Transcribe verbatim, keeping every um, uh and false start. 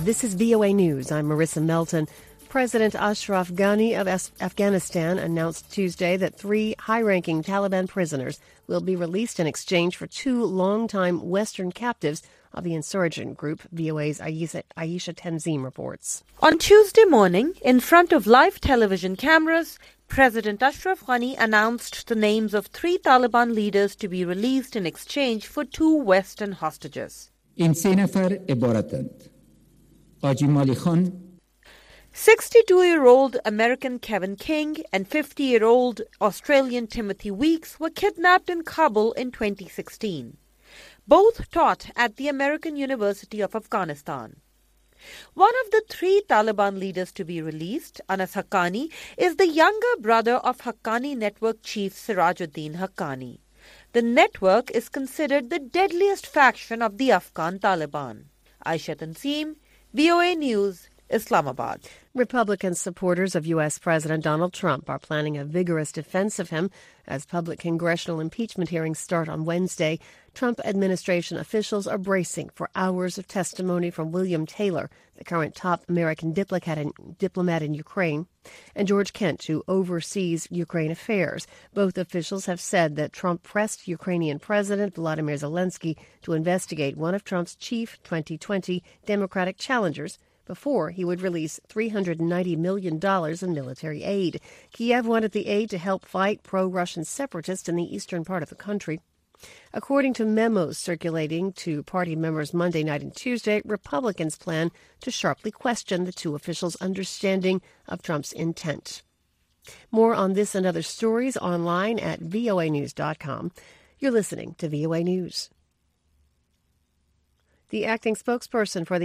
This is V O A News. I'm Marissa Melton. President Ashraf Ghani of Afghanistan announced Tuesday that three high-ranking Taliban prisoners will be released in exchange for two longtime Western captives of the insurgent group, V O A's Ayesha, Ayesha Tenzim reports. On Tuesday morning, in front of live television cameras, President Ashraf Ghani announced the names of three Taliban leaders to be released in exchange for two Western hostages. این سه نفر عبارتند. آجی مالی خان sixty-two-year-old American Kevin King and fifty-year-old Australian Timothy Weeks were kidnapped in Kabul in twenty sixteen. Both taught at the American University of Afghanistan. One of the three Taliban leaders to be released, Anas Haqqani, is the younger brother of Haqqani Network chief Sirajuddin Haqqani. The network is considered the deadliest faction of the Afghan Taliban. Ayesha Tenzim, V O A News, Islamabad. Republican supporters of U S. President Donald Trump are planning a vigorous defense of him as public congressional impeachment hearings start on Wednesday. Trump administration officials are bracing for hours of testimony from William Taylor, the current top American diplomat in, diplomat in Ukraine, and George Kent, who oversees Ukraine affairs. Both officials have said that Trump pressed Ukrainian President Volodymyr Zelensky to investigate one of Trump's chief twenty twenty Democratic challengers before he would release three hundred ninety million dollars in military aid. Kiev wanted the aid to help fight pro-Russian separatists in the eastern part of the country. According to memos circulating to party members Monday night and Tuesday, Republicans plan to sharply question the two officials' understanding of Trump's intent. More on this and other stories online at voa news dot com. You're listening to V O A News. The acting spokesperson for the